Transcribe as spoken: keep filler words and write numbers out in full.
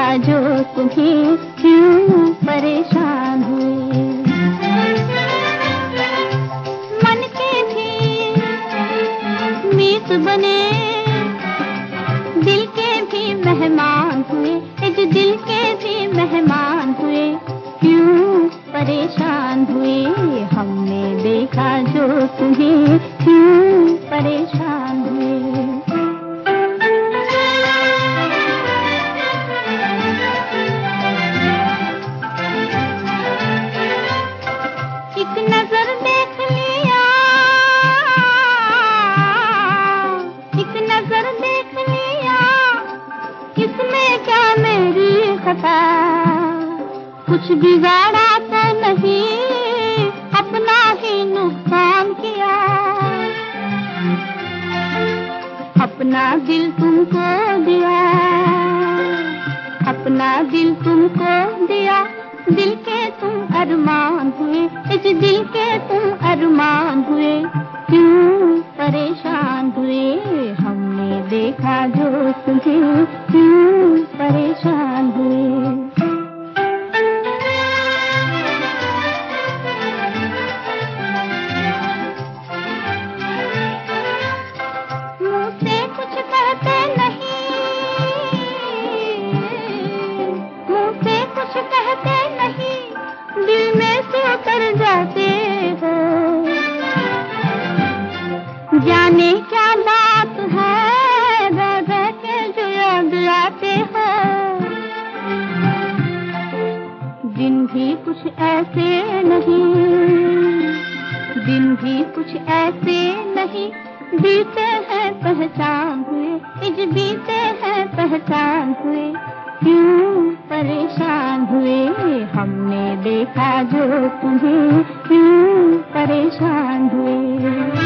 जो तुम्हें क्यों परेशान हुए। मन के भी मीत बने, दिल के भी मेहमान हुए, एक दिल के भी मेहमान हुए, क्यों परेशान हुए। हमने देखा जो तुम्हें क्यों परेशान हुए। एक नजर देख लिया, एक नजर देख लिया, इसमें क्या मेरी खता। कुछ बिगाड़ा तो नहीं, अपना ही नुकसान किया। अपना दिल तुमको दिया, अपना दिल तुमको दिया, दिल के तुम अरमान हुए, इस दिल के तुम अरमान हुए, क्यों परेशान हुए। हमने देखा जो तुम्हें क्यों परेशान हुए। जाते हो जाने क्या बात है, रह रह के जो याद आते हो। दिन भी कुछ ऐसे नहीं, दिन भी कुछ ऐसे नहीं, बीते हैं पहचान हुए, इज बीते हैं पहचान हुए, क्यों परेशान हुए। हमने देखा जो तुम्हें क्यों परेशान हुए।